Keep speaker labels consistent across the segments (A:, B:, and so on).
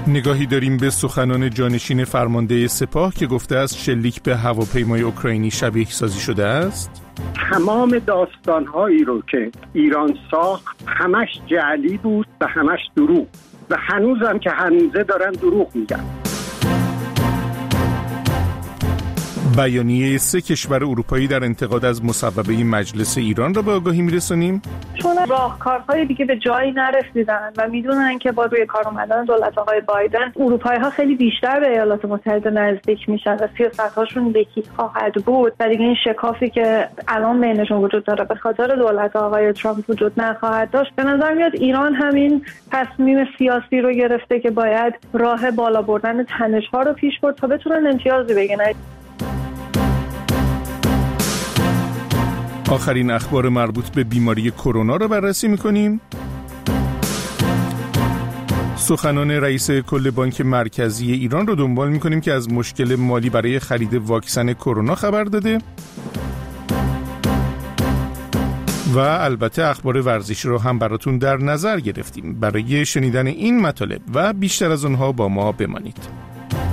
A: نگاهی داریم به سخنان جانشین فرمانده سپاه که گفته است شلیک به هواپیمای اوکراینی شبیه سازی شده است.
B: تمام داستان‌هایی رو که ایران ساخت همش جعلی بود و همش دروغ و هنوزم که هنوزه دارن دروغ میگن.
A: بیانیه 3 کشور اروپایی در انتقاد از مصوبه مجلس ایران را به آگاهی میرسانیم.
C: چون راهکارهای دیگه به جایی نرسیدن و میدونن که با روی کار اومدن دولت آقای بایدن اروپایی‌ها خیلی بیشتر به ایالات متحده نزدیک میشن و سیاست‌هاشون یکی خواهد بود و دیگه این شکافی که الان بینشون وجود داره به خاطر دولت آقای ترامپ وجود نخواهد داشت. به نظر میاد ایران همین تصمیم سیاسی رو گرفته که باید راه بالا بردن تنش‌ها رو پیش برد تا بتونن امتیازی بگیرن.
A: آخرین اخبار مربوط به بیماری کرونا را بررسی می‌کنیم. سخنان رئیس کل بانک مرکزی ایران رو دنبال می‌کنیم که از مشکل مالی برای خرید واکسن کرونا خبر داده. و البته اخبار ورزشی رو هم براتون در نظر گرفتیم. برای شنیدن این مطالب و بیشتر از اونها با ما بمانید.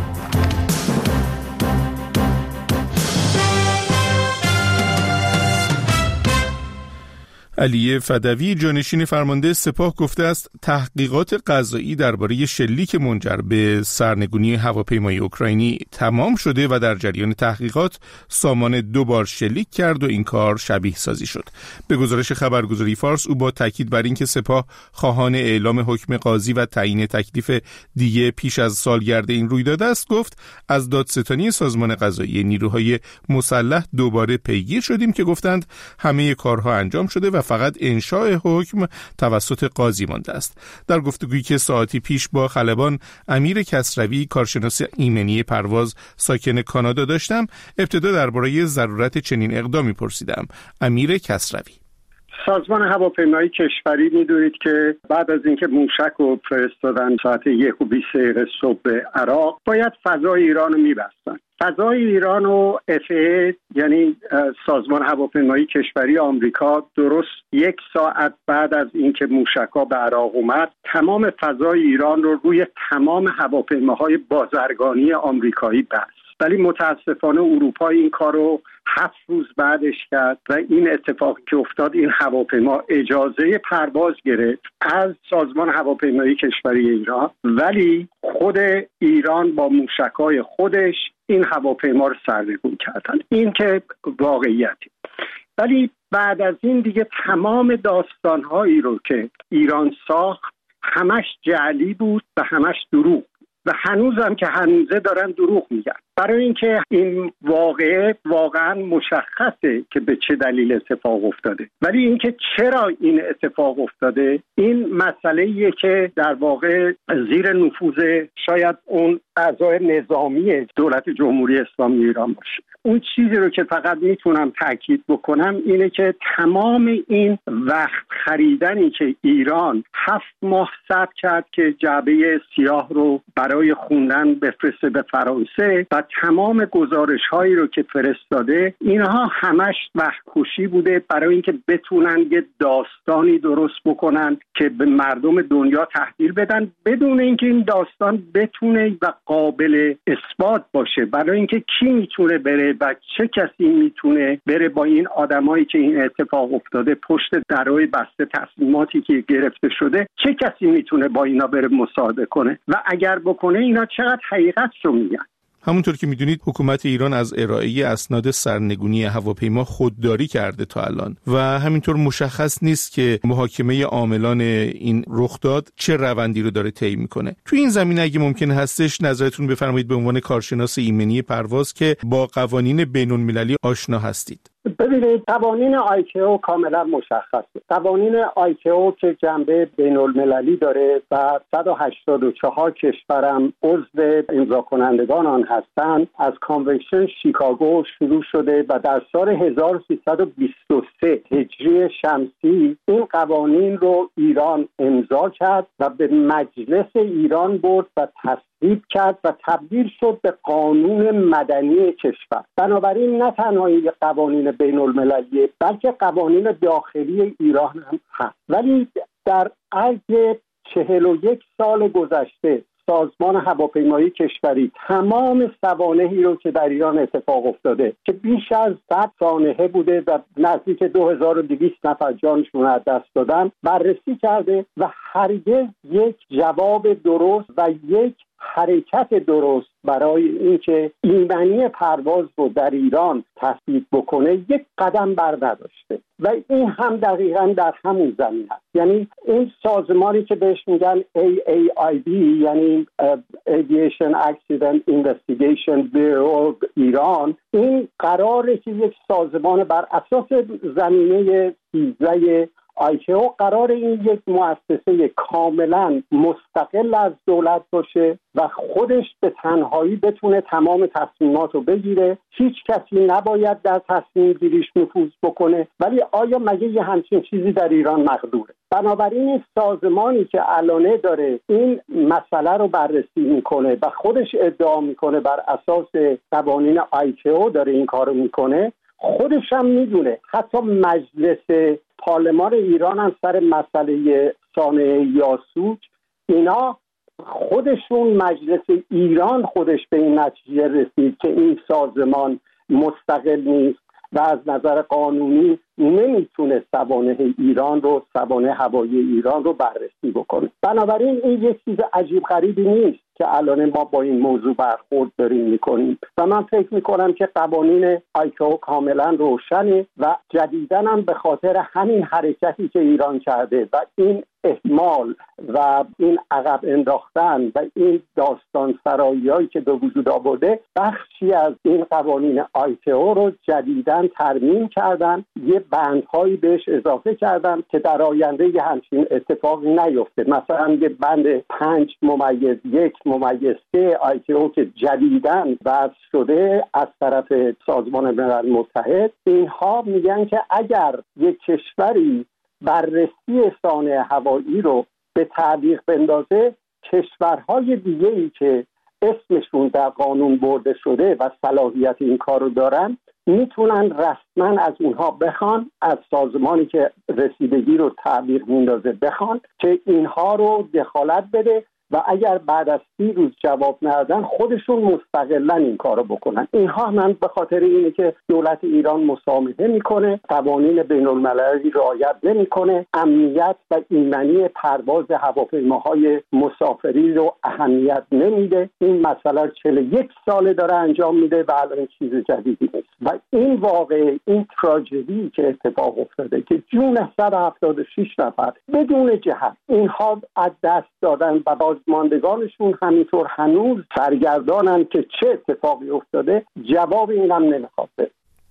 A: علی فدوی جانشین فرمانده سپاه گفته است تحقیقات قضایی درباره شلیک منجر به سرنگونی هواپیمای اوکراینی تمام شده و در جریان تحقیقات سامان 2 بار شلیک کرد و این کار شبیه سازی شد. به گزارش خبرگزاری فارس او با تاکید بر اینکه سپاه خواهان اعلام حکم قاضی و تعیین تکلیف دیگه پیش از سالگرد این رویداد است گفت از دادستانی سازمان قضایی نیروهای مسلح دوباره پیگیر شدیم که گفتند همه کارها انجام شده و فقط انشاء حکم توسط قاضی مانده است. در گفتگویی که ساعتی پیش با خلبان امیر کسروی کارشناس ایمنی پرواز ساکن کانادا داشتم، ابتدا درباره ضرورت چنین اقدامی پرسیدم. امیر کسروی:
B: سازمان هواپیمایی کشوری می‌دونید که بعد از اینکه موشک رو فرستادن ساعت 1:20 صبح به عراق باید فضای ایران رو می‌بستن. فضای ایران و FAA یعنی سازمان هواپیمایی کشوری آمریکا درست 1 ساعت بعد از اینکه موشک‌ها به عراق اومد تمام فضای ایران رو روی تمام هواپیماهای بازرگانی آمریکایی بست. ولی متاسفانه اروپا این کارو 7 روز بعدش کرد و این اتفاقی که افتاد این هواپیما اجازه پرواز گرفت از سازمان هواپیمایی کشوری ایران، ولی خود ایران با موشک‌های خودش این هواپیما رو سرنگون کردن. این که واقعیتی. ولی بعد از این دیگه تمام داستان‌هایی رو که ایران ساخت همش جعلی بود و همش دروغ و هنوزم که هنوزه دارن دروغ میگن. برای اینکه این واقعه واقعا مشخصه که به چه دلیل اتفاق افتاده، ولی اینکه چرا این اتفاق افتاده این مسئله‌ایه که در واقع زیر نفوذ شاید اون اعضای نظامی دولت جمهوری اسلامی ایران باشه. اون چیزی رو که فقط میتونم تاکید بکنم اینه که تمام این وقت خریدنی که ایران 7 ماه صبر کرد که جعبه سیاه رو برای خوندن بفرسته به فرانسه و تمام گزارش‌هایی رو که فرستاده، اینها همش وقت کشی بوده برای اینکه بتونن یه داستانی درست بکنن که به مردم دنیا تحویل بدن بدون اینکه این داستان بتونه و قابل اثبات باشه. برای اینکه کی میتونه بره و چه کسی میتونه بره با این آدمایی که این اتفاق افتاده پشت درهای بسته تصمیماتی که گرفته شده، چه کسی میتونه با اینا بره مصاحبه کنه و اگر بکنه اینا چقدر حقیقت رو میگن.
A: همونطور که میدونید حکومت ایران از ارائه اسناد سرنگونی هواپیما خودداری کرده تا الان و همینطور مشخص نیست که محاکمه عاملان این رخداد چه روندی رو داره طی میکنه. تو این زمینه اگه ممکن هستش نظرتون بفرمایید به عنوان کارشناس ایمنی پرواز که با قوانین بین‌المللی آشنا هستید.
B: ببینید قوانین آیکئو کاملا مشخصه. قوانین آیکئو که جنبه بین‌المللی داره و 184 کشورم عضو امضا کنندگان آن هستند، از کانونشن شیکاگو شروع شده و در سال 1323 هجری شمسی این قوانین رو ایران امضا کرد و به مجلس ایران برد و تصویب کرد و تبدیل شد به قانون مدنی کشور. بنابراین نه تنها قوانین بین المللی بلکه قوانین داخلی ایران هم هست. ولی در عرض 41 سال گذشته سازمان هواپیمایی کشوری تمام سوانحی رو که در ایران اتفاق افتاده که بیش از 100 سانحه بوده و نزدیک 2200 نفر جانشون از دست دادن بررسی کرده و هرگز یک جواب درست و یک حرکت درست برای اینکه ایمنی پرواز رو در ایران تثبیت بکنه یک قدم بر نداشته و این هم دقیقاً در همون زمین هست. یعنی این سازمانی که بهش میگن AAIB یعنی Aviation Accident Investigation Bureau ایران، این قراره که یک سازمان بر اساس زمینه 13 ICAO قرار این یک مؤسسه کاملا مستقل از دولت باشه و خودش به تنهایی بتونه تمام تصمیمات رو بگیره. هیچ کسی نباید در تصمیم گیریش نفوذ بکنه. ولی آیا مگه یه همچین چیزی در ایران مقدوره؟ بنابراین این سازمانی که الانه داره این مسئله رو بررسی میکنه و خودش ادعا میکنه بر اساس قوانین ICAO داره این کارو میکنه، خودش هم میدونه. حتی مجلس پارلمان ایران هم سر مسئله سانحه یاسوج اینا خودشون مجلس ایران خودش به این نتیجه رسید که این سازمان مستقل نیست و از نظر قانونی نمیتونه سوانح ایران رو، سوانح هوایی ایران رو بررسی بکنه. بنابراین این یک چیز عجیب غریبی نیست که الان ما با این موضوع برخورد داریم میکنیم و من فکر میکنم که قوانین ICAO کاملا روشنه و جدیداً هم به خاطر همین حرکتی که ایران کرده و این اهمال و این عقب انداختن و این داستان سرایی‌هایی که به وجود آورده، بخشی از این قوانین ICAO رو جدیداً ترمیم کردن، یه بندهایی بهش اضافه کردن که در آینده یه همچین اتفاقی نیفته. مثلا یه بند 5/1/3 ICAO که جدیداً وضع شده از طرف سازمان ملل متحد، اینها میگن که اگر یک کشوری بررسی سانحه هوایی رو به تعلیق بندازه، کشورهای دیگه‌ای که اسمشون در قانون برده شده و صلاحیت این کار رو دارن میتونن رسما از اونها بخوان، از سازمانی که رسیدگی رو تعلیق میندازه بخوان که اینها رو دخالت بده و اگر بعد از 30 روز جواب ندادن خودشون مستقلا این کارو بکنن. اینها من به خاطر اینه که دولت ایران مسامحه میکنه، قوانین بین المللی رعایت نمیکنه، امنیت و ایمنی پرواز هواپیماهای مسافری رو اهمیت نمیده. این مسئله 41 ساله داره انجام میده و الان چیز جدیدی نیست و این واقعه، این تراژدی که اتفاق افتاده که جون 176 نفر بدون جهت اینها از دست دادن و بازماندگانشون همینطور هنوز سرگردانن که چه اتفاقی افتاده، جواب اینم نمیخواد بده.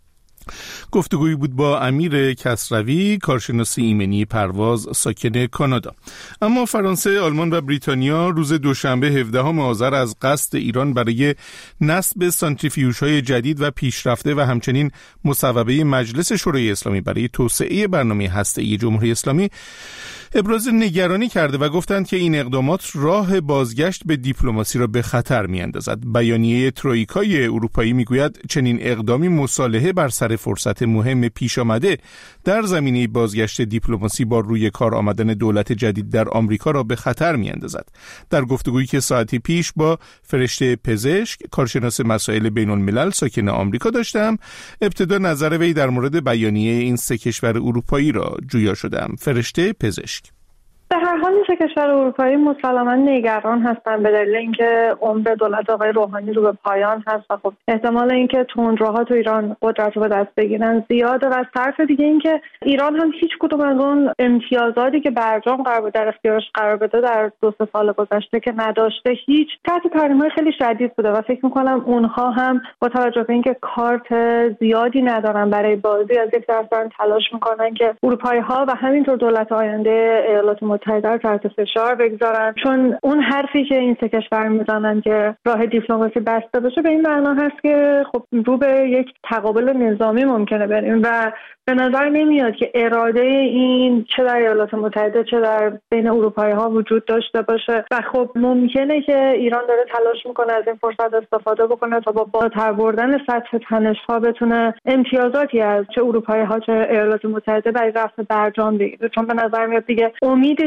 A: گفتگویی بود با امیر کسروی، کارشناس ایمنی پرواز ساکن کانادا. اما فرانسه، آلمان و بریتانیا روز دوشنبه 17 آذر از قصد ایران برای نصب سانتریفیوژهای جدید و پیشرفته و همچنین مصوبه مجلس شورای اسلامی برای توسعه برنامه هسته‌ای جمهوری اسلامی ابراز نگرانی کرده و گفتند که این اقدامات راه بازگشت به دیپلماسی را به خطر می‌اندازد. بیانیه ترویکای اروپایی میگوید چنین اقدامی مصالحه بر سر فرصت مهم پیش آمده در زمینه بازگشت دیپلماسی با روی کار آمدن دولت جدید در آمریکا را به خطر می‌اندازد. در گفتگویی که ساعتی پیش با فرشته پزشک، کارشناس مسائل بین الملل ساکن آمریکا داشتم، ابتدا نظر وی در مورد بیانیه این سه کشور اروپایی را جویا شدم. فرشته پزشک:
C: به هر حال این کشور اروپایی مسلماً نگران هستن به دلیل اینکه عمر دولت آقای روحانی رو به پایان هست و خب احتمال اینکه تندروها تو ایران قدرت رو به دست بگیرن زیاده و از طرف دیگه اینکه ایران هم هیچ کدوم از اون امتیازاتی که برجام قرار بود در اختیارش قرار بده در 2-3 سال گذشته که نداشته، هیچ تحت تحریم‌های خیلی شدید بوده و فکر می‌کنم اونها هم با توجه به اینکه کارت زیادی ندارن برای بازی، از یک طرف دارن تلاش می‌کنن که اروپایی‌ها و همینطور دولت آینده ایالات متحده رو تحت فشار بگذارن، چون اون حرفی که این سه کشور میزنن که راه دیپلماسی بسته بشه به این معنا هست که خب رو به یک تقابل نظامی ممکنه بریم و به نظر نمیاد که اراده این چه در ایالات متحده چه در بین اروپایی‌ها وجود داشته باشه و خب ممکنه که ایران داره تلاش میکنه از این فرصت استفاده بکنه تا با بالاتر بردن سطح تنش‌ها بتونه امتیازاتی از چه اروپایی‌ها چه ایالات متحده برای رفع برجام بگیره، چون به نظر میاد دیگه امید زیادی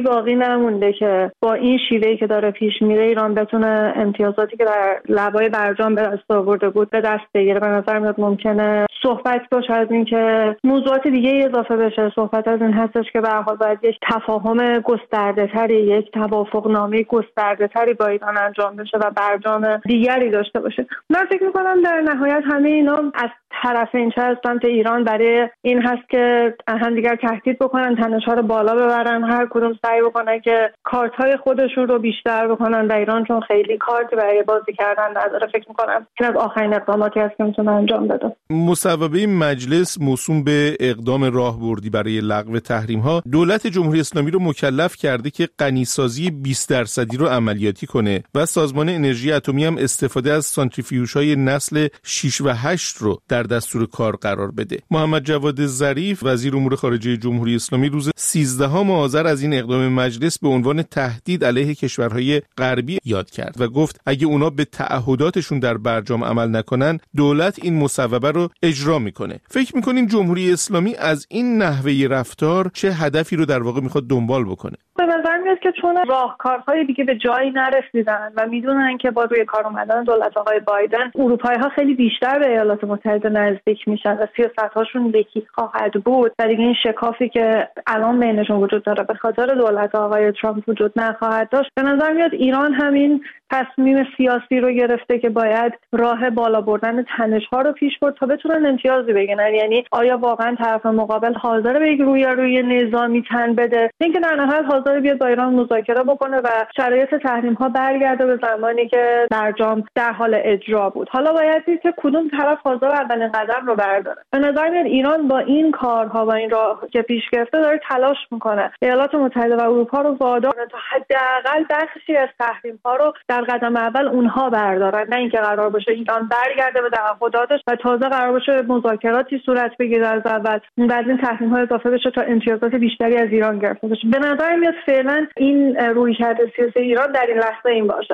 C: امیدی باقی نمونده که با این شیوهی که داره پیش میره ایران بتونه امتیازاتی که در لبای برجام به دست آورده بود به دست بگیره. به نظر میاد ممکنه صحبت باشه از این که موضوعات دیگه اضافه بشه. صحبت از این هستش که به هر حال باید یک تفاهم گسترده‌تری، یک توافقنامه گسترده‌تری با ایران انجام بشه و برجام دیگری داشته باشه. من فکر می‌کنم در نهایت همه اینا از طرفین، چه از سمت ایران برای این هست که همدیگر تهدید بکنن، تنش‌ها رو بالا ببرن، هر کدوم سعی بکنن که کارت‌های خودشون رو بیشتر بکنن و ایران چون خیلی کارتی برای بازی کردن نداره، فکر می‌کنم این از آخرین اقداماتی است که میتونه انجام بده.
A: مصوبه مجلس موسوم به اقدام راهبردی برای لغو تحریم‌ها دولت جمهوری اسلامی رو مکلف کرده که غنیسازی 20% رو عملیاتی کنه و سازمان انرژی اتمی هم استفاده از سانتریفیوژهای نسل 6 و 8 رو در دستور کار قرار بده. محمد جواد ظریف وزیر امور خارجه جمهوری اسلامی روز 13 آذر از این اقدام مجلس به عنوان تهدید علیه کشورهای غربی یاد کرد و گفت اگه اونا به تعهداتشون در برجام عمل نکنن دولت این مصوبه رو اجرا میکنه. فکر میکنین جمهوری اسلامی از این نحوه رفتار چه هدفی رو در واقع میخواد دنبال بکنه؟
C: به نظر میاد که چون راهکارهای دیگه به جایی نرسیدن و میدونن که با روی کار اومدن دولت آقای بایدن اروپایی‌ها خیلی بیشتر به ایالات متحده نزدیک میشن و سیاست‌هاشون یکی خواهد بود و دیگه این شکافی که الان بینشون وجود داره به خاطر دولت آقای ترامپ وجود نخواهد داشت. به نظر میاد ایران همین تصمیم سیاسی رو گرفته که باید راه بالا بردن تنش‌ها رو پیش برد تا بتونن امتیازی بگیرن. یعنی آیا واقعا طرف مقابل حاضر به یک روی نظامی تن بده، اینکه در نهایت حاضر بیاد با ایران مذاکره بکنه و شرایط تحریم‌ها برگرده به زمانی که برجام در حال اجرا بود. حالا باید دید که کدوم طرف حاضر اولین قدم رو برداره. به نظر میاد ایران با این کارها و این راه که پیش گرفته داره تلاش میکنه ایالات متحده و اروپا رو وادار کنه تا حداقل بخشی از تحریم‌ها رو در قدم اول اونها بردارن، نه اینکه قرار باشه ایران برگرده به تعهداتش و تازه قرار باشه مذاکراتی صورت بگیره از اول بعد این تحریم‌ها اضافه بشه تا امتیازات بیشتری از ایران گرفته بشه. به نظر میاد فعلا این رویکرد سیاسی ایران در این لحظه این باشه.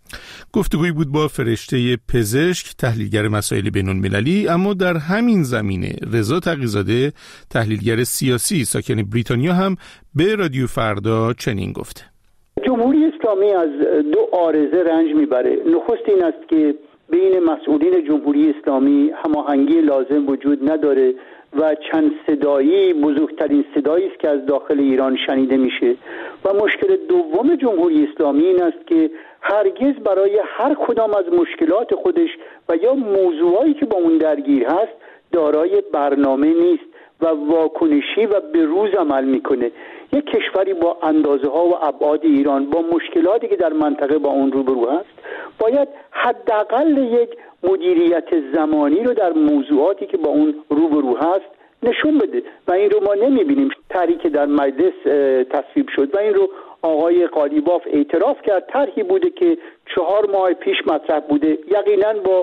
A: گفتگویی بود با فرشته پزشک، تحلیلگر مسائل بین‌المللی. اما در همین زمینه رضا تقی‌زاده، تحلیلگر سیاسی ساکن بریتانیا، هم به رادیو فردا چنین گفته:
D: جمهوری اسلامی از دو عارضه رنج میبره. نخست این است که بین مسئولین جمهوری اسلامی هماهنگی لازم وجود نداره و چند صدایی بزرگترین صدایی است که از داخل ایران شنیده میشه. و مشکل دوم جمهوری اسلامی این است که هرگز برای هر کدام از مشکلات خودش و یا موضوعایی که با اون درگیر هست دارای برنامه نیست و واکنشی و به روز عمل میکنه. یک کشوری با اندازه ها و ابعاد ایران با مشکلاتی که در منطقه با اون روبرو هست باید حداقل یک مدیریت زمانی رو در موضوعاتی که با اون روبرو هست نشون بده و این رو ما نمیبینیم. طرحی که در مجلس تصویب شد و این رو آقای قالیباف اعتراف کرد، طرحی بوده که 4 ماه پیش مطرح بوده، یقینا با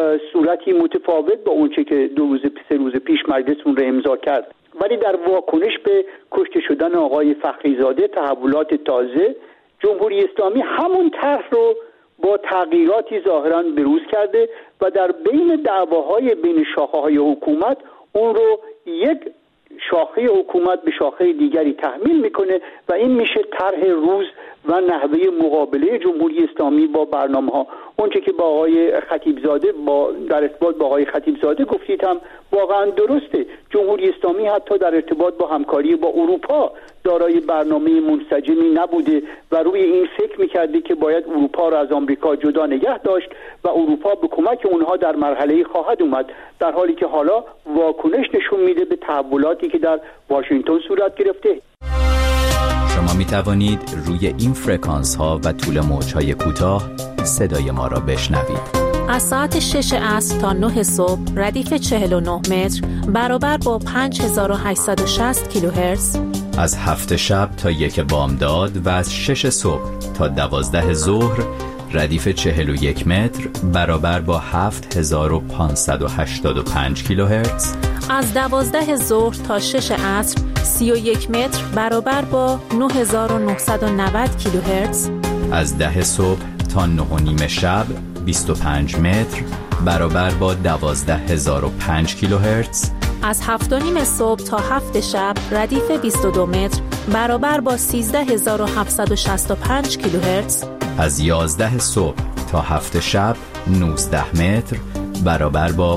D: صورتی متفاوت با اونچه که 2-3 روز پیش مجلس اون رو امضا کرد. ولی در واکنش به کشته شدن آقای فخریزاده، تحولات تازه، جمهوری اسلامی همون طرح رو با تغییراتی ظاهراً بروز کرده و در بین دعواهای بین شاخه‌های حکومت اون رو یک شاخه حکومت به شاخه دیگری تحمیل میکنه و این میشه طرح روز و نحوه مقابله جمهوری اسلامی با برنامه‌ها. اونچه که با آقای خطیبزاده در ارتباط با آقای خطیبزاده گفتید هم واقعا درسته. جمهوری اسلامی حتی در ارتباط با همکاری با اروپا دارای برنامه منسجمی نبوده و روی این فکر میکرده که باید اروپا را از آمریکا جدا نگه داشت و اروپا به کمک اونها در مرحله خواهد اومد، در حالی که حالا واکنش نشون میده به تحولاتی که در واشنگتن صورت گرفته.
E: شما می توانید روی این فرکانس ها و طول موج های کوتاه صدای ما را بشنوید.
F: از ساعت 6 عصر تا 9 صبح ردیف 49 متر برابر با 5860 کیلوهرتز.
E: از 7 شب تا 1 بامداد و از 6 صبح تا 12 ظهر ردیف 41 متر برابر با 7585 کیلوهرتز.
F: از 12 ظهر تا 6 عصر 31 متر برابر با 9990 کیلوهرتز.
E: از 10 صبح تا 9:30 شب 25 متر برابر با 12005 کیلوهرتز.
F: از 7:30 صبح تا 7 شب ردیف 22 متر برابر با 13765 کیلوهرتز،
E: از 11 صبح تا 7 شب 19 متر برابر با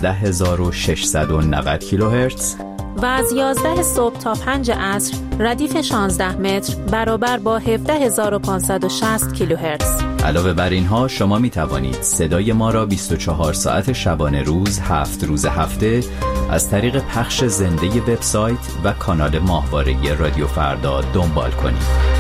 E: 15690 کیلوهرتز
F: و از 11 صبح تا 5 عصر ردیف 16 متر برابر با 17560 کیلوهرتز.
E: علاوه بر اینها شما می توانید صدای ما را 24 ساعت شبانه روز 7 روز هفته از طریق پخش زنده وبسایت و کانال ماهواره رادیو فردا دنبال کنید.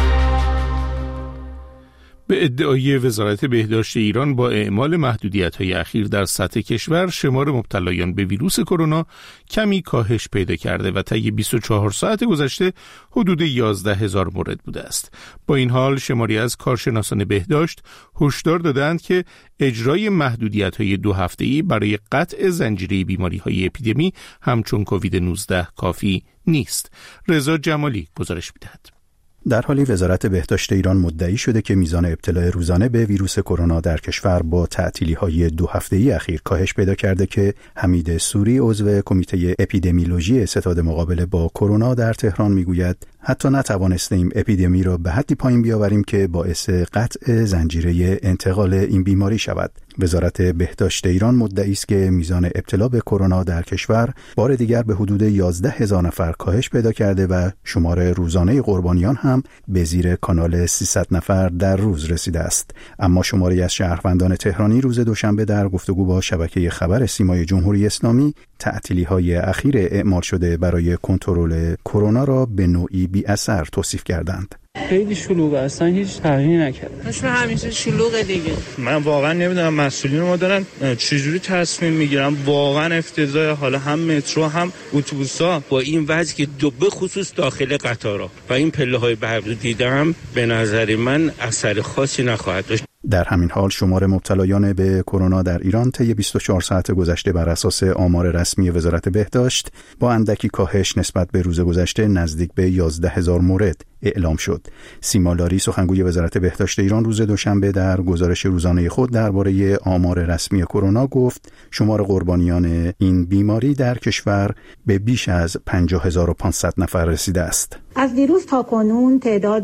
A: به ادعای وزارت بهداشت ایران با اعمال محدودیت‌های اخیر در سطح کشور، شمار مبتلایان به ویروس کرونا کمی کاهش پیدا کرده و طی 24 ساعت گذشته حدود 11,000 مورد بوده است. با این حال شماری از کارشناسان بهداشت هشدار دادند که اجرای محدودیت‌های 2 هفته‌ای برای قطع زنجیره بیماری‌های اپیدمی همچون کووید 19 کافی نیست. رضا جمالی گزارش می‌دهد.
G: در حالی وزارت بهداشت ایران مدعی شده که میزان ابتلا روزانه به ویروس کرونا در کشور با تعطیلی‌های 2 هفته‌ای اخیر کاهش پیدا کرده که حمید سوری عضو کمیته اپیدمیولوژی ستاد مقابله با کرونا در تهران میگوید حتی نتوانستیم اپیدمی را به حدی پایین بیاوریم که باعث قطع زنجیره انتقال این بیماری شود. وزارت بهداشت ایران مدعی است که میزان ابتلا به کرونا در کشور بار دیگر به حدود 11,000 نفر کاهش پیدا کرده و شمار روزانه قربانیان هم به زیر کانال 300 نفر در روز رسیده است. اما شماری از شهروندان تهرانی روز دوشنبه در گفتگو با شبکه خبر سیمای جمهوری اسلامی تعطیلی‌های اخیر اعمال شده برای کنترل کرونا را به نوعی بی اثر توصیف کردند.
H: خیلی شلوغه، اصلا هیچ تغییری نکرد.
I: مثل همیشه شلوغه دیگه. من واقعا نمیدونم مسئولین ما دارن چجوری تصمیم میگیرن. واقعا افتضاح. حالا هم مترو هم اتوبوسا با این وضع که به خصوص داخل قطارها و این پله‌های برقی دیدم، به نظر من اثر خاصی نخواهد داشت.
G: در همین حال شمار مبتلایان به کرونا در ایران طی 24 ساعت گذشته بر اساس آمار رسمی وزارت بهداشت با اندکی کاهش نسبت به روز گذشته نزدیک به 11,000 مورد اعلام شد. سیما لاری سخنگوی وزارت بهداشت ایران روز دوشنبه در گزارش روزانه خود درباره آمار رسمی کرونا گفت شمار قربانیان این بیماری در کشور به بیش از 50,500 نفر رسیده است.
J: از دیروز تا کنون تعداد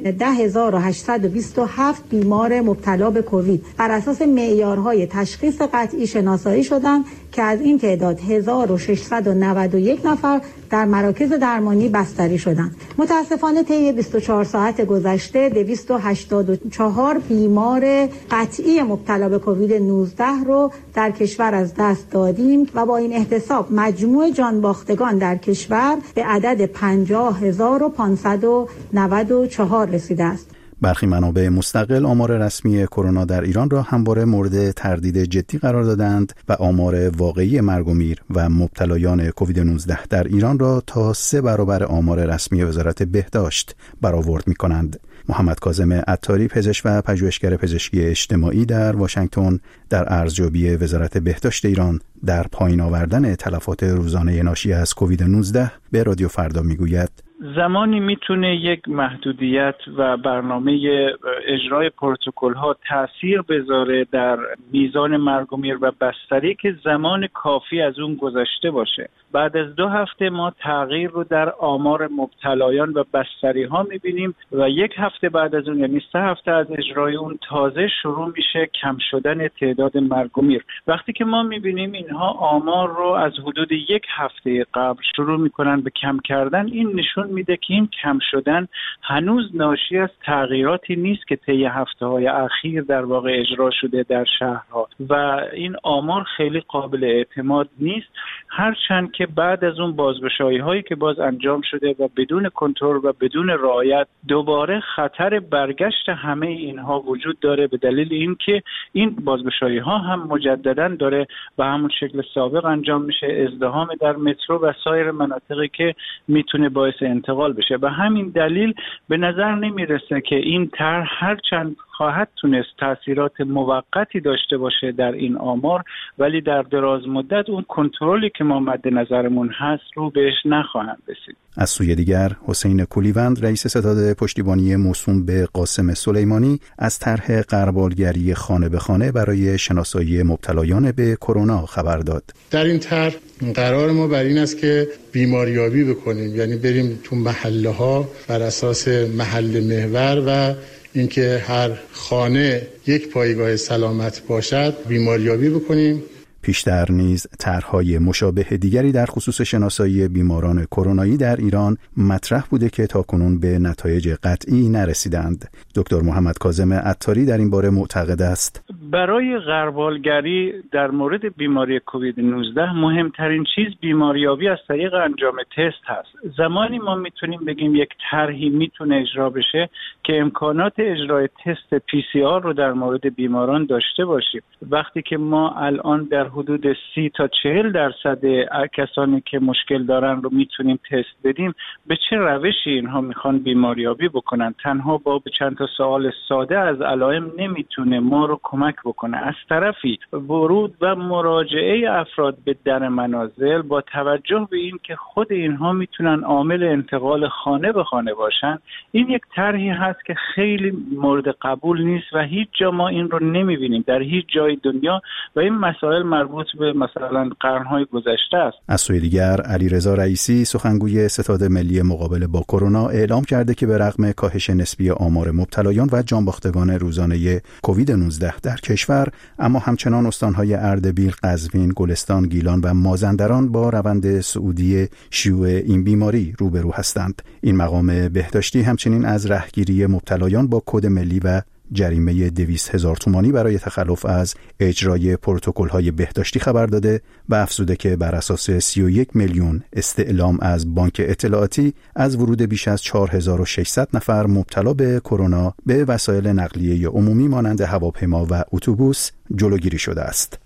J: 10,827 بیمار مبتلا به کووید بر اساس معیارهای تشخیص قطعی شناسایی شدند که از این تعداد 1,691 نفر در مراکز درمانی بستری شدند. متاسفانه طی 24 ساعت گذشته 284 بیمار قطعی مبتلا به کووید 19 رو در کشور از دست دادیم و با این احتساب مجموع جانباختگان در کشور به عدد 50,594 رسیده است.
G: برخی منابع مستقل آمار رسمی کرونا در ایران را همواره مورد تردید جدی قرار دادند و آمار واقعی مرگ و میر و مبتلایان کووید 19 در ایران را تا 3 برابر آمار رسمی وزارت بهداشت برآورد می‌کنند. محمد کاظم عطاری، پزشک و پژوهشگر پزشکی اجتماعی در واشنگتن، در ارزیابی وزارت بهداشت ایران در پایین آوردن تلفات روزانه ناشی از کووید 19 به رادیو فردا میگوید
H: زمانی میتونه یک محدودیت و برنامه اجرای پروتکل‌ها تأثیر بذاره در میزان مرگ و میر و بستری که زمان کافی از اون گذشته باشه. بعد از 2 هفته ما تغییر رو در آمار مبتلایان و بستری ها میبینیم و 1 هفته بعد از اون، یعنی 3 هفته از اجرای اون، تازه شروع میشه کم شدن تعداد مرگ و میر. وقتی که ما میبینیم اینها آمار رو از حدود 1 هفته قبل شروع میکنن به کم کردن، این نشون میده که این کم شدن هنوز ناشی از تغییراتی نیست که طی هفته‌های اخیر در واقع اجرا شده در شهرها و این آمار خیلی قابل اعتماد نیست، هرچند که بعد از اون بازگشایی هایی که باز انجام شده و بدون کنترل و بدون رعایت دوباره خطر برگشت همه اینها وجود داره، به دلیل اینکه این بازگشایی ها هم مجددا داره به همون شکل سابق انجام میشه، ازدحام در مترو و سایر مناطقی که میتونه باعث انتقال بشه. به همین دلیل به نظر نمیرسه که این طرح هرچند خواهد تونست تاثیرات موقتی داشته باشه در این آمار، ولی در دراز مدت اون کنترلی که ما مد نظرمون هست رو بهش نخواهند رسید.
G: از سوی دیگر حسین کولیوند رئیس ستاد پشتیبانی موسوم به قاسم سلیمانی از طرح غربالگری خانه به خانه برای شناسایی مبتلایان به کرونا خبر داد.
K: در این طرح قرار ما بر این است که بیماریابی بکنیم، یعنی بریم تو محله ها بر اساس محل محور و اینکه هر خانه یک پایگاه سلامت باشد بیماریابی بکنیم.
G: پیشتر نیز طرح‌های مشابه دیگری در خصوص شناسایی بیماران کرونایی در ایران مطرح بوده که تاکنون به نتایج قطعی نرسیدند. دکتر محمد کاظم عطاری در این باره معتقد است
H: برای غربالگری در مورد بیماری کووید 19 مهمترین چیز بیماریابی از طریق انجام تست هست. زمانی ما میتونیم بگیم یک طرحی میتونه اجرا بشه که امکانات اجرای تست PCR رو در مورد بیماران داشته باشیم. وقتی که ما الان در حدود 30 تا 40% کسانی که مشکل دارن رو میتونیم تست بدیم، به چه روشی اینها میخوان بیماریابی بکنن؟ تنها با چند تا سوال ساده از علائم نمیتونه ما رو کمک بکنه. از طرفی ورود و مراجعه افراد به در منازل با توجه به این که خود اینها میتونن عامل انتقال خانه به خانه باشن، این یک طرحی هست که خیلی مورد قبول نیست و هیچ جا ما این رو نمیبینیم در هیچ جای دنیا و این مسائل مربوط به مثلا قرنهای گذشته است.
G: از سوی دیگر علیرضا رئیسی سخنگوی ستاد ملی مقابله با کرونا اعلام کرده که به رغم کاهش نسبی آمار مبتلایان و جانباختگان روزانه کووید 19 در کشور، اما همچنان استانهای اردبیل، قزوین، گلستان، گیلان و مازندران با روند صعودی شیوع این بیماری روبرو هستند. این مقام بهداشتی همچنین از رهگیری مبتلایان با کد ملی و جریمه 200,000 تومانی برای تخلف از اجرای پروتکل‌های بهداشتی خبر داده و افزوده که بر اساس 31 میلیون استعلام از بانک اطلاعاتی از ورود بیش از 4600 نفر مبتلا به کرونا به وسایل نقلیه عمومی مانند هواپیما و اتوبوس جلوگیری شده است.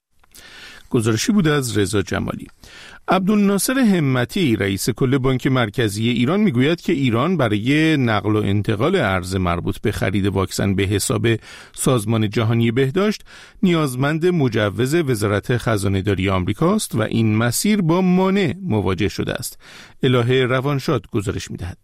A: گزارشی بود از رضا جمالی. عبدالناصر همتی رئیس کل بانک مرکزی ایران میگوید که ایران برای نقل و انتقال ارز مربوط به خرید واکسن به حساب سازمان جهانی بهداشت نیازمند مجوز وزارت خزانه‌داری آمریکاست و این مسیر با مانع مواجه شده است. الهه روانشاد گزارش میدهد.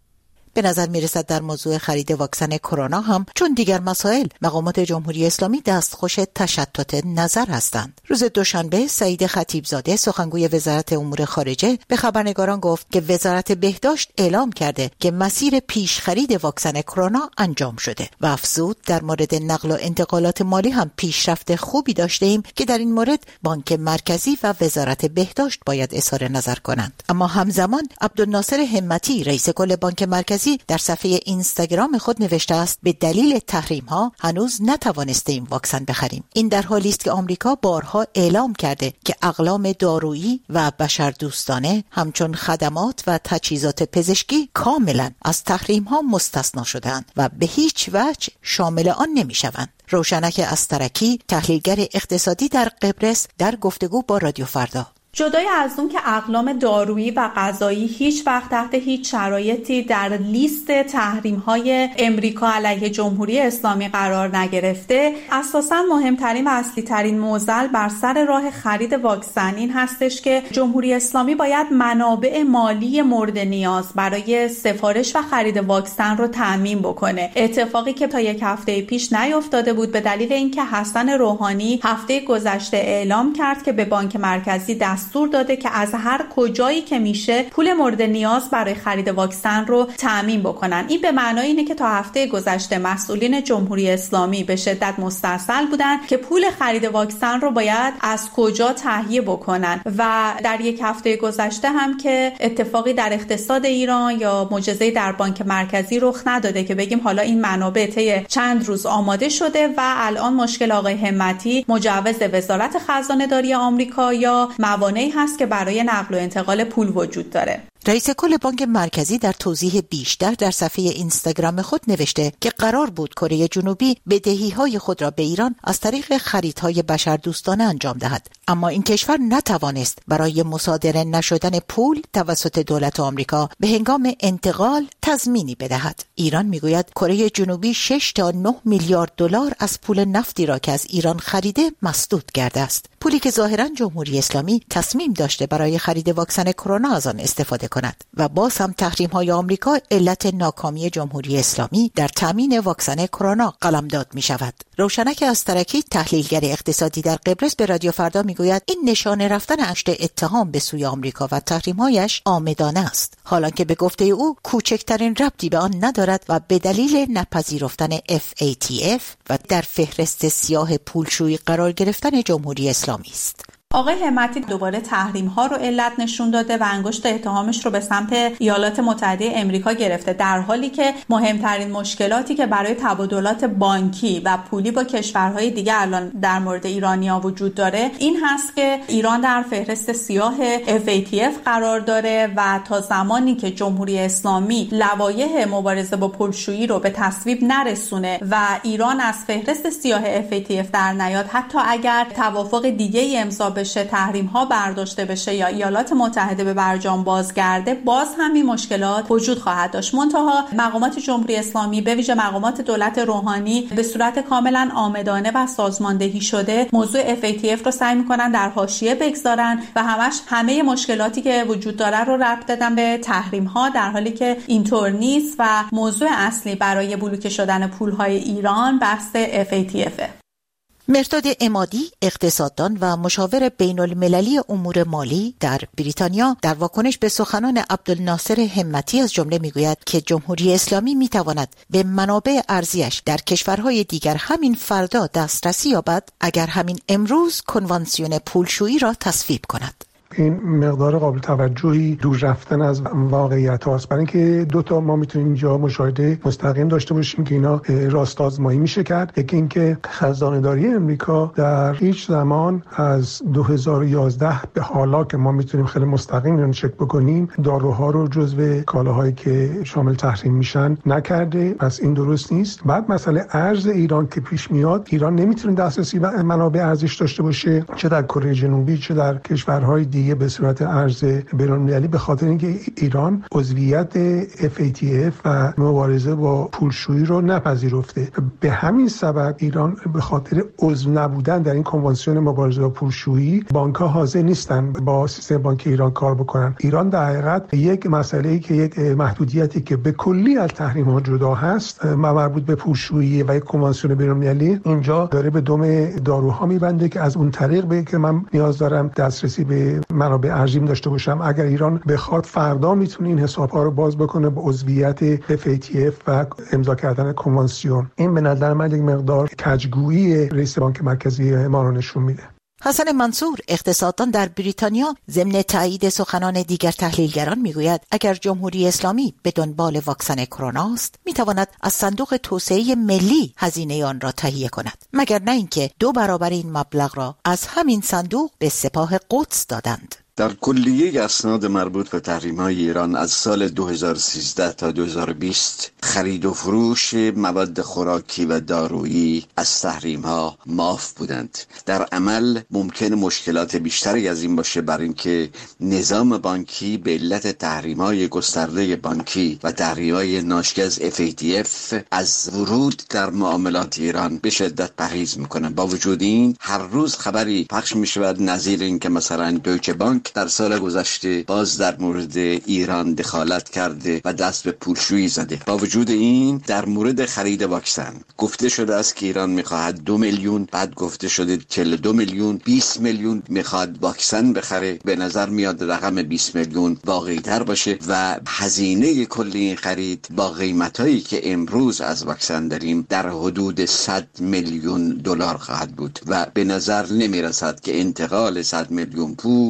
L: به نظر میرسد در موضوع خرید واکسن کرونا هم چون دیگر مسائل مقامات جمهوری اسلامی دستخوش تشتت نظر هستند. روز دوشنبه سعید خطیبزاده سخنگوی وزارت امور خارجه به خبرنگاران گفت که وزارت بهداشت اعلام کرده که مسیر پیش خرید واکسن کرونا انجام شده و افزود در مورد نقل و انتقالات مالی هم پیشرفت خوبی داشته ایم که در این مورد بانک مرکزی و وزارت بهداشت باید اظهار نظر کنند. اما همزمان عبدالناصر همتی رئیس کل بانک مرکزی در صفحه اینستاگرام خود نوشته است به دلیل تحریم ها هنوز نتوانستیم واکسن بخریم. این در حالی است که آمریکا بارها اعلام کرده که اقلام دارویی و بشردوستانه همچون خدمات و تجهیزات پزشکی کاملا از تحریم ها مستثنا شدند و به هیچ وجه شامل آن نمیشوند. روشنک استرکی تحلیلگر اقتصادی در قبرس در گفتگو با رادیو فردا:
M: جدای از اون که اقلام دارویی و غذایی هیچ وقت تحت هیچ شرایطی در لیست تحریم‌های امریکا علیه جمهوری اسلامی قرار نگرفته، اساساً مهمترین و اصلی‌ترین معضل بر سر راه خرید واکسن این هستش که جمهوری اسلامی باید منابع مالی مورد نیاز برای سفارش و خرید واکسن رو تامین بکنه. اتفاقی که تا یک هفته پیش نیفتاده بود به دلیل اینکه حسن روحانی هفته گذشته اعلام کرد که به بانک مرکزی دستور داده که از هر کجایی که میشه پول مورد نیاز برای خرید واکسن رو تامین بکنن. این به معنای اینه که تا هفته گذشته مسئولین جمهوری اسلامی به شدت مستعسل بودن که پول خرید واکسن رو باید از کجا تهیه بکنن و در یک هفته گذشته هم که اتفاقی در اقتصاد ایران یا معجزه‌ای در بانک مرکزی رخ نداده که بگیم حالا این منابع طی چند روز آماده شده و الان مشکل آقای همتی مجوز وزارت خزانه‌داری آمریکا یا موانعی هست که برای نقل و انتقال پول وجود داره.
L: رئیس کل بانک مرکزی در توضیح بیشتر در صفحه اینستاگرام خود نوشته که قرار بود کره جنوبی بدهی‌های خود را به ایران از طریق خریدهای بشردوستانه انجام دهد، اما این کشور نتوانست برای مصادره نشدن پول توسط دولت آمریکا به هنگام انتقال تضمینی بدهد. ایران میگوید کره جنوبی 6 تا 9 میلیارد دلار از پول نفتی را که از ایران خریده مسدود کرده است، پولی که ظاهراً جمهوری اسلامی تصمیم داشته برای خرید واکسن کرونا از آن استفاده کند و باز هم تحریم‌های آمریکا علت ناکامی جمهوری اسلامی در تامین واکسن کرونا قلمداد می‌شود. روشنک استرکی تحلیلگر اقتصادی در قبرس به رادیو فردا میگوید این نشانه رفتن انگشت اتهام به سوی آمریکا و تحریم‌هایش عامدانه است، حالانکه به گفته او کوچکترین ربطی به آن ندارد و به دلیل نپذیرفتن FATF و در فهرست سیاه پولشویی قرار گرفتن جمهوری اسلامی است.
M: آقای همتی دوباره تحریم‌ها رو علت نشون داده و انگشت اتهامش رو به سمت ایالات متحده آمریکا گرفته، در حالی که مهمترین مشکلاتی که برای تبادلات بانکی و پولی با کشورهای دیگه الان در مورد ایرانی‌ها وجود داره این هست که ایران در فهرست سیاه FATF قرار داره و تا زمانی که جمهوری اسلامی لوایح مبارزه با پولشویی رو به تصویب نرسونه و ایران از فهرست سیاه FATF در نیاد، حتی اگر توافق دیگه‌ای امضا بشه، تحریم ها برداشته بشه یا ایالات متحده به برجام بازگرده، باز همین مشکلات وجود خواهد داشت. منتها مقامات جمهوری اسلامی به ویژه مقامات دولت روحانی به صورت کاملا عامدانه و سازماندهی شده موضوع FATF رو سعی میکنن در حاشیه بگذارن و همه مشکلاتی که وجود داره رو ربط دادن به تحریم ها، در حالی که اینطور نیست و موضوع اصلی برای بلوکه شدن پول های ایران بحث FATF.
L: مرداد عمادی اقتصاددان و مشاور بین المللی امور مالی در بریتانیا در واکنش به سخنان عبدالناصر همتی از جمله میگوید که جمهوری اسلامی میتواند به منابع ارزیش در کشورهای دیگر همین فردا دسترسی یابد اگر همین امروز کنوانسیون پولشویی را تصویب کند.
N: این مقدار قابل توجهی دور رفتن از واقعیت هاست، برای اینکه دو تا ما میتونیم اینجا مشاهده مستقیم داشته باشیم که اینا راست آزمایی میشه کرد. یکی اینکه خزانه‌داری امریکا در هیچ زمان از 2011 به حالا که ما میتونیم خیلی مستقیم اینو چک بکنیم داروها رو جزو کالاهایی که شامل تحریم میشن نکرده، پس این درست نیست. بعد مسئله ارز ایران که پیش میاد، ایران نمیتونه دسترسی به منابع ارزش داشته باشه، چه در کره جنوبی چه در کشورهای دیگه به صورت ارز بین‌المللی، به خاطر اینکه ایران عضویت FATF و مبارزه با پولشویی رو نپذیرفته. به همین سبب ایران به خاطر عضو نبودن در این کنوانسیون مبارزه با پولشویی، بانک‌ها حاضر نیستن با سیستم بانکی ایران کار بکنن. ایران در حقیقت یک مسئله‌ای که یک محدودیتی که به کلی از تحریم‌ها جدا هست، مربوط به پولشویی و یک کنوانسیون بین‌المللی، اینجا داره به دم داروها میبنده که از اون طریق به که من نیاز دارم دسترسی به منابع ارزیم داشته باشم. اگر ایران بخواد فردا میتونه این حساب‌ها رو باز بکنه با عضویت FATF و امضا کردن کنوانسیون. این به نظر من یک مقدار کجگویی رئیس بانک مرکزی ما رو نشون میده.
L: حسن منصور اقتصاددان در بریتانیا ضمن تایید سخنان دیگر تحلیلگران میگوید اگر جمهوری اسلامی به دنبال واکسن کرونا است میتواند از صندوق توسعه ملی هزینه آن را تهیه کند، مگر نه اینکه 2 برابر این مبلغ را از همین صندوق به سپاه قدس دادند.
O: در کلیه اسناد مربوط به تحریم‌های ایران از سال 2013 تا 2020 خرید و فروش مواد خوراکی و دارویی از تحریم‌ها معاف بودند. در عمل ممکن مشکلات بیشتری از این باشه، برای اینکه نظام بانکی به علت تحریم‌های گسترده بانکی و تحریم‌های ناشی از FATF از ورود در معاملات ایران به شدت پرهیز می‌کنه. با وجود این هر روز خبری پخش می‌شود نظیر این که مثلا دویچه بانک در سال گذشته باز در مورد ایران دخالت کرده و دست به پولشویی زده. با وجود این در مورد خرید واکسن گفته شده است که ایران میخواهد 2 میلیون، بعد گفته شده 42 میلیون، 20 میلیون میخواد واکسن بخره. به نظر میاد رقم 20 میلیون واقعی تر باشه و هزینه کل این خرید با قیمتایی که امروز از واکسن داریم در حدود 100 میلیون دلار خواهد بود و به نظر نمیرسد که انتقال 100 میلیون پول از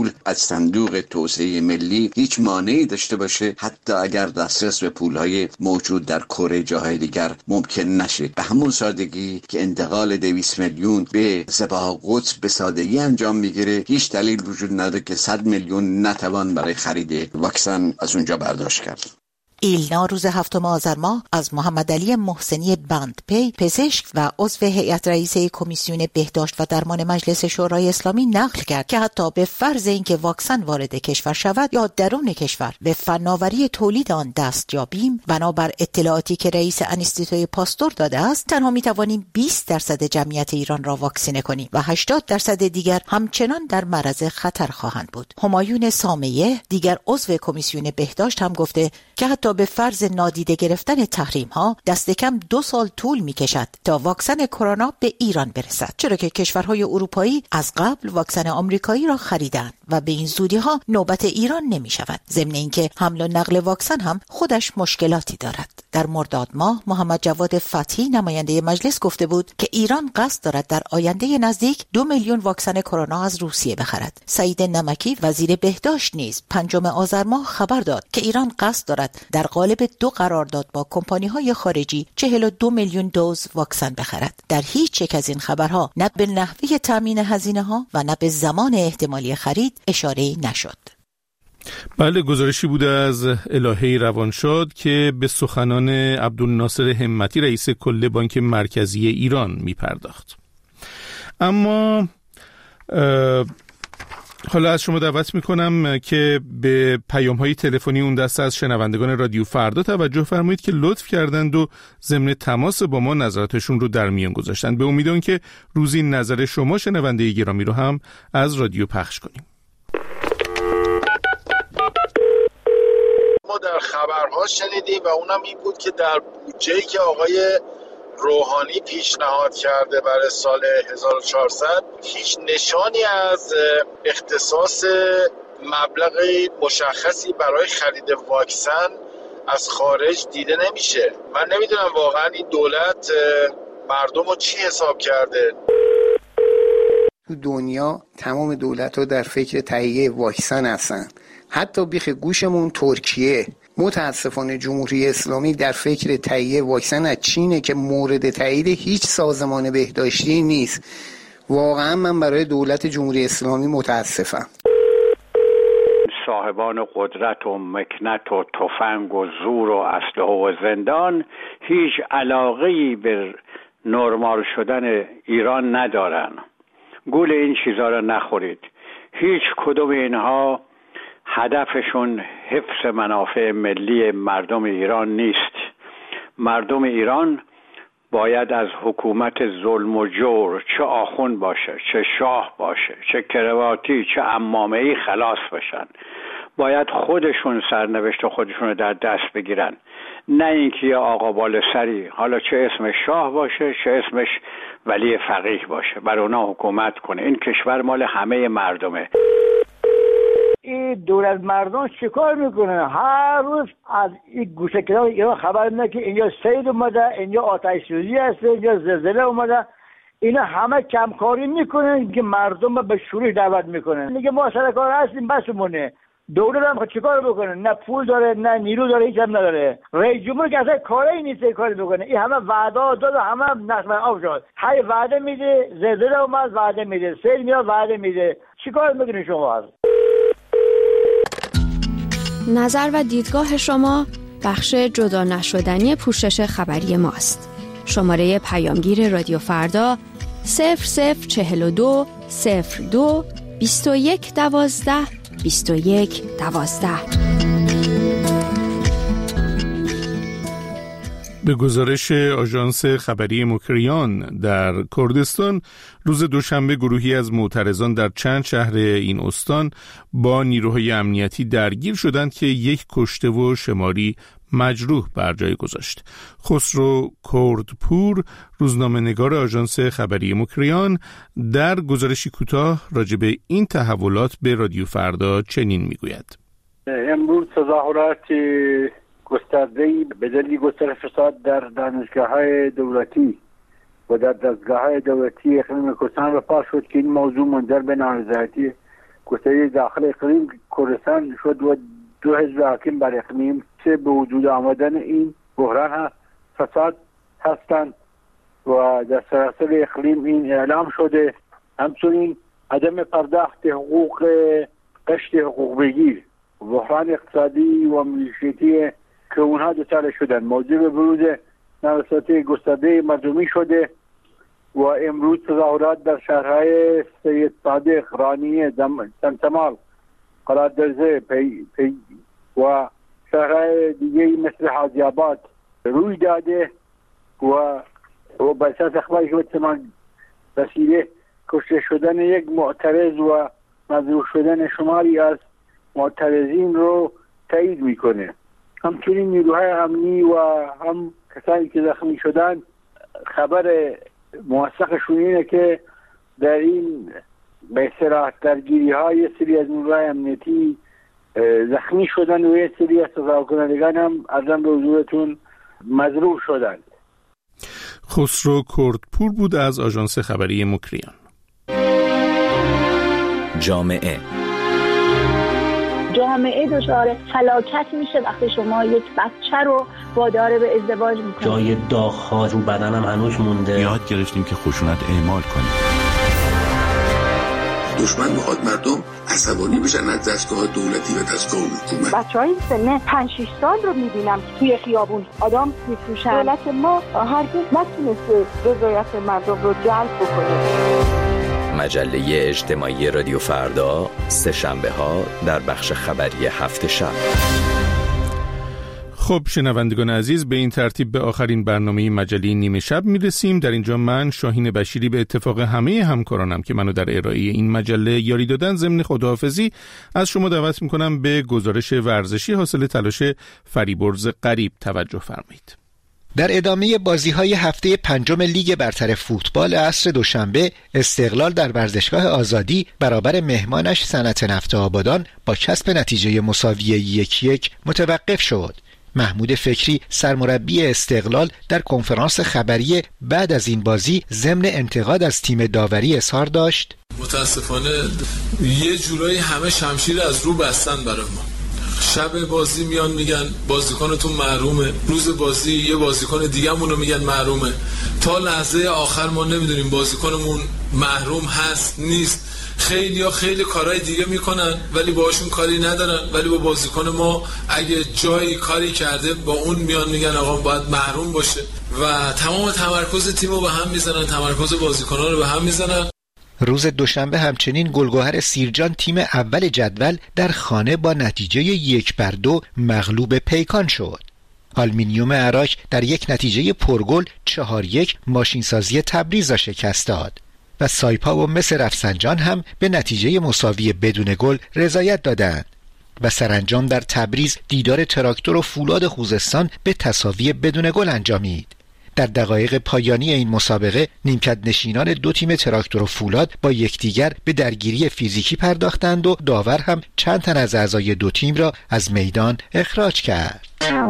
O: صندوق توسعه ملی هیچ مانعی داشته باشه، حتی اگر دسترس به پولهای موجود در کره جاهای دیگر ممکن نشه. به همون سادگی که انتقال 200 میلیون به سپاه قدس به سادگی انجام میگیره، هیچ دلیل وجود نداره که 100 میلیون نتوان برای خرید واکسن از اونجا برداشت کرد.
L: ایلنا روز 7 آذر ماه از محمد علی محسنی بندپی، پزشک و عضو هیئت رئیسه کمیسیون بهداشت و درمان مجلس شورای اسلامی نقل کرد که حتی به فرض اینکه واکسن وارد کشور شود یا درون کشور به فناوری تولید آن دست یابیم، بنابر اطلاعاتی که رئیس انستیتوی پاستور داده است، تنها میتوانیم 20% جمعیت ایران را واکسینه کنیم و 80% دیگر همچنان در معرض خطر خواهند بود. همایون سامیه، دیگر عضو کمیسیون بهداشت، هم گفته که حتی به فرض نادیده گرفتن تحریم ها دست کم 2 سال طول می کشد تا واکسن کرونا به ایران برسد، چرا که کشورهای اروپایی از قبل واکسن آمریکایی را خریدند و به این زودی ها نوبت ایران نمی شود. ضمن اینکه حمل و نقل واکسن هم خودش مشکلاتی دارد. در مرداد ماه محمد جواد فتحی نماینده مجلس گفته بود که ایران قصد دارد در آینده نزدیک 2 میلیون واکسن کرونا از روسیه بخرد. سعید نمکی وزیر بهداشت نیز 5 آذر ماه خبر داد که ایران قصد دارد در قالب 2 قرارداد با کمپانی‌های خارجی 42 میلیون دوز واکسن بخرد. در هیچ یک از این خبرها نه به نحوه تامین هزینه‌ها و نه به زمان احتمالی خرید اشاره‌ای نشد.
A: بله، گزارشی بوده از الهه روانشاد که به سخنان عبدالناصر همتی رئیس کل بانک مرکزی ایران می‌پرداخت. اما حالا از شما دعوت میکنم که به پیام‌های تلفنی اون دسته از شنوندگان رادیو فردا توجه فرمایید که لطف کردند و ضمن تماس با ما نظراتشون رو در میان گذاشتند. به امید اون که روزی نظر شما شنونده گرامی رو هم از رادیو پخش کنیم.
P: ما در خبرها شنیدیم و اونم این بود که در بودجه‌ای که آقای روحانی پیشنهاد کرده برای سال 1400 هیچ نشانی از اختصاص مبلغ مشخصی برای خرید واکسن از خارج دیده نمیشه. من نمیدونم واقعا این دولت مردم رو چی حساب کرده.
Q: تو دنیا تمام دولت‌ها در فکر تهیه واکسن هستن، حتی بیخ گوشمون ترکیه. متاسفانه جمهوری اسلامی در فکر تهیه واکسن از چینه که مورد تایید هیچ سازمان بهداشتی نیست. واقعا من برای دولت جمهوری اسلامی متاسفم.
R: صاحبان قدرت و مکنت و تفنگ و زور و اسلحه و زندان هیچ علاقه‌ای به نرمال شدن ایران ندارن. گول این چیزا رو نخورید. هیچ کدوم اینها هدفشون حفظ منافع ملی مردم ایران نیست. مردم ایران باید از حکومت ظلم و جور، چه آخوند باشه، چه شاه باشه، چه کرواتی، چه عمامه‌ای خلاص بشن. باید خودشون سرنوشت خودشون رو در دست بگیرن، نه اینکه یه آقا بال سری، حالا چه اسمش شاه باشه چه اسمش ولی فقیه باشه، بر اونا حکومت کنه. این کشور مال همه مردمه.
S: این دولت مردم چیکار میکنه؟ هر روز از این گوشه کنار ایران خبر میده که اینجا سیل اومده، اینجا آتش سوزی هست، اینجا زلزله اومده. اینا همه کمکاری میکنن که مردم به شورش دعوت میکنن. میگه ما سرکار هستیم بسمونه. دولت هم چیکار بکنه؟ نه پول داره، نه نیرو داره، هیچ هم نداره. رئیس جمهور که اصلا کاری نیست کاری بکنه. این همه وعده داد و همه نصب آب شد. هی وعده میده، زلزله اومد وعده میده، سیل میاد وعده میده. چیکار میکنین شما؟
T: نظر و دیدگاه شما بخش جدا نشدنی پوشش خبری ماست. شماره پیامگیر رادیو فردا 0042 02 21 12 21 12.
A: به گزارش آژانس خبری مکریان در کردستان، روز دوشنبه گروهی از معترضان در چند شهر این استان با نیروهای امنیتی درگیر شدند که 1 کشته و شماری مجروح بر جای گذاشت. خسرو کردپور، روزنامه‌نگار آژانس خبری مکریان، در گزارشی کوتاه راجع به این تحولات به رادیو فردا چنین میگوید:
U: امروز تظاهرات گسترده‌ای به دلیل گسترش فساد در دانشگاه‌های دولتی و در دستگاه‌های دولتی اقلیم کردستان برپا شد که این موضوع منجر به نارضایتی گسترده داخل اقلیم کردستان شد و 2 حزب حاکم بر اقلیم 3 به وجود آمدن این بحران هست، فساد هستند و در سراسر اقلیم این اعلام شده. همچنین عدم پرداخت حقوق قشت حقوق بگیر، بحران اقتصادی و معیشتی که اونها دچار شدن موجب بروز نوسانات گسترده مردمی شده و امروز تظاهرات در شهرهای سید صادق، رانیه، تمتمال، قلادرزه و شهرهای دیگه مثل حاجی آباد روی داده و به اساس اخباری که بتمان رسیده کشته شدن یک معترض و مجروح شدن شماری از معترضین رو تایید میکنه. همچنین نیروهای امنی و هم کسانی که زخمی شدن خبر موثقشون اینه که در این به اصطلاح درگیری های سری از نیروهای امنیتی زخمی شدن و یک سری از تظاهر کنندگان هم ارزم به حضورتون مجروح شدند.
A: خسرو کردپور بود از آژانس خبری مکریان.
E: جامعه
B: دچار فلاکت میشه وقتی شما یک بچه رو وادار به ازدواج میکنید.
V: جای داغ‌ها رو بدنم هنوز مونده.
W: یاد گرفتیم که خشونت اعمال کنیم.
X: دشمن میخواد مردم عصبانی بشن از دستگاه دولتی و دستگاه حکومت.
B: بچهای سن 5-6 سال رو میبینم توی خیابون آدم میفروشن. دولت ما هرگز نتونسته رضایت مردم رو جلب بکنه.
E: مجله اجتماعی رادیو فردا، سه شنبه ها در بخش خبری هفت شب.
A: خب شنوندگان عزیز، به این ترتیب به آخرین برنامه مجله نیمه شب میرسیم. در اینجا من شاهین بشیری به اتفاق همه همکارانم که منو در ارائه این مجله یاری دادن ضمن خداحافظی از شما دعوت میکنم به گزارش ورزشی حاصل تلاش فریبرز غریب توجه فرمایید.
Y: در ادامه بازی‌های هفته پنجم لیگ برتر فوتبال عصر دوشنبه، استقلال در ورزشگاه آزادی برابر مهمانش صنعت نفت آبادان با کسب نتیجه مساوی 1-1 متوقف شد. محمود فکری سرمربی استقلال در کنفرانس خبری بعد از این بازی ضمن انتقاد از تیم داوری اظهار داشت:
Z: متاسفانه یه جورایی همه شمشیر از رو بستن برای ما. شب بازی میان میگن بازیکنتون محرومه، روز بازی یه بازیکن دیگه‌مون رو میگن محرومه. تا لحظه آخر ما نمیدونیم بازیکنمون محروم هست نیست. خیلی کارهای دیگه میکنن ولی باهاشون کاری ندارن، ولی با بازیکن ما اگه جایی کاری کرده با اون میان میگن آقا باید محروم باشه و تمام تمرکز تیمو به هم میزنن، تمرکز بازیکن‌ها رو به هم میزنن.
Y: روز دوشنبه همچنین گلگهر سیرجان تیم اول جدول در خانه با نتیجه 1-2 مغلوب پیکان شد. آلومینیوم عراق در یک نتیجه پرگل 4-1 ماشینسازی تبریز را شکست داد و سایپا و مس رفسنجان هم به نتیجه مساوی بدون گل رضایت دادند و سرانجام در تبریز دیدار تراکتور و فولاد خوزستان به تساوی بدون گل انجامید. در دقایق پایانی این مسابقه نیمکت نشینان دو تیم تراکتور و فولاد با یکدیگر به درگیری فیزیکی پرداختند و داور هم چند تن از اعضای دو تیم را از میدان اخراج کرد.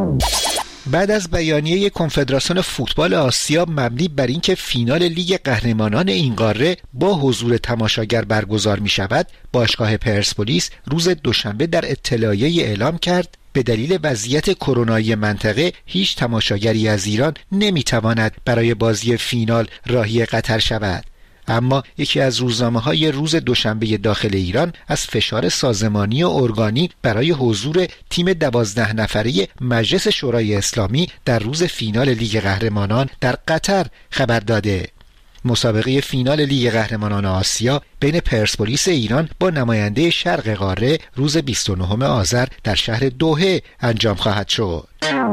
Y: بعد از بیانیه کنفدراسیون فوتبال آسیا مبنی بر اینکه فینال لیگ قهرمانان این قاره با حضور تماشاگر برگزار می شود، باشگاه پرسپولیس روز دوشنبه در اطلاعیه اعلام کرد به دلیل وضعیت کرونایی منطقه هیچ تماشاگری از ایران نمیتواند برای بازی فینال راهی قطر شود. اما یکی از روزنامه‌های روز دوشنبه داخل ایران از فشار سازمانی و ارگانی برای حضور تیم 12 نفره مجلس شورای اسلامی در روز فینال لیگ قهرمانان در قطر خبر داده. مسابقه فینال لیگ قهرمانان آسیا بین پرسپولیس ایران با نماینده شرق قاره روز 29 آذر در شهر دوحه انجام خواهد شد.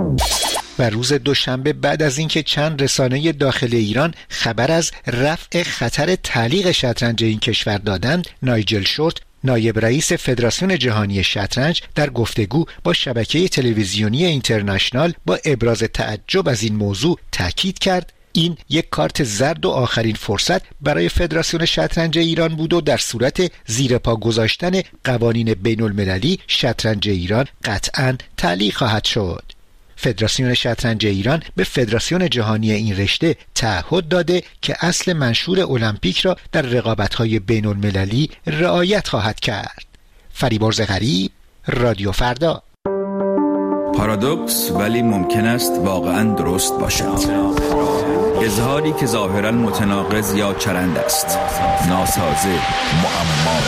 Y: و روز دوشنبه بعد از اینکه چند رسانه داخل ایران خبر از رفع خطر تعلیق شطرنج این کشور دادند، نایجل شورت نایب رئیس فدراسیون جهانی شطرنج در گفتگو با شبکه تلویزیونی اینترنشنال با ابراز تعجب از این موضوع تاکید کرد این یک کارت زرد و آخرین فرصت برای فدراسیون شطرنج ایران بود و در صورت زیر پا گذاشتن قوانین بین المللی شطرنج ایران قطعاً تعلیق خواهد شد. فدراسیون شطرنج ایران به فدراسیون جهانی این رشته تعهد داده که اصل منشور المپیک را در رقابت‌های بین‌المللی رعایت خواهد کرد. فریبرز غریب، رادیو فردا.
C: پارادوکس ولی ممکن است واقعاً درست باشد. اظهاری که ظاهراً متناقض یا چرند است. ناسازه، معما.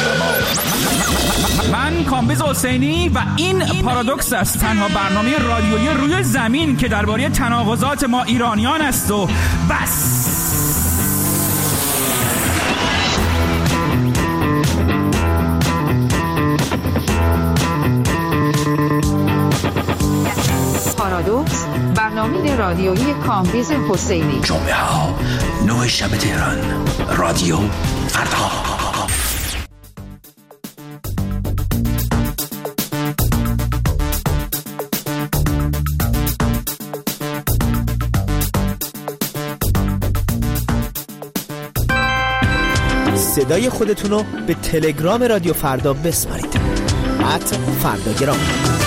D: من کامبیز حسینی و این پارادوکس است، تنها برنامه رادیویی روی زمین که درباره تناقضات ما ایرانیان است و بس.
F: پارادوکس، برنامه رادیویی کامبیز حسینی.
I: جمعه ها 9 شب تهران. رادیو فردا.
J: صدای خودتونو به تلگرام رادیو فردا بسپارید. @فرداگرام.